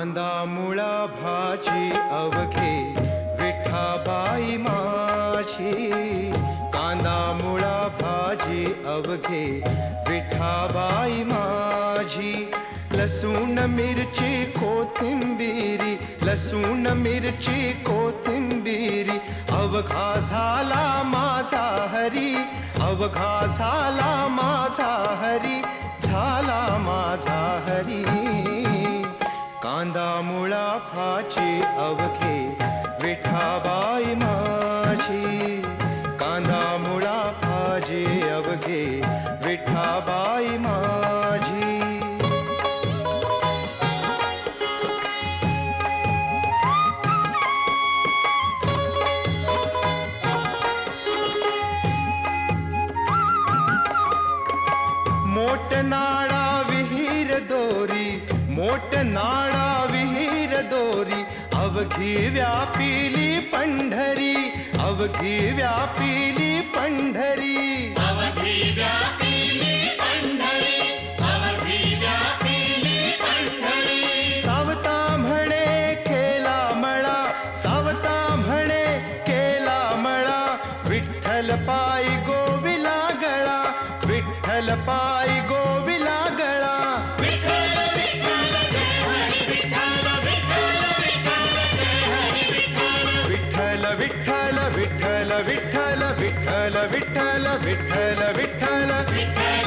कांदा मुळा भाजी अवघे विठाबाई माझी, कांदा मुळा भाजी अवघे विठाबाई माझी. लसूण मिरची कोथिंबिरी, लसूण मिरची कोथिंबिरी, अवघा झाला माझा हरी, अवघा झाला माझा हरी, झाला माझा हरी. कांदा मुळा भाजी अवघे विठाबाई माझी, कांदा मुळा भाजी अवघे विठाबाई माझी. मोठ नाळा विहीर दोरी, मोठ नाळा विहीर दोरी, अवघी व्यापिली पंढरी, अवघी व्यापिली पंढरी, अवघी व्यापिली पंढरी, अवघी व्यापिली पंढरी. सावता म्हणे केला मळा, सावता म्हणे केला मळा, विठ्ठल पायी गोविला गळा, विठ्ठल पायी गोविला गळा. विठ्ठल विठ्ठल जय हरी विठ्ठल, विठ्ठल विठ्ठल जय हरी विठ्ठल. विठ्ठल विठ्ठल विठ्ठल विठ्ठल विठ्ठल विठ्ठल विठ्ठल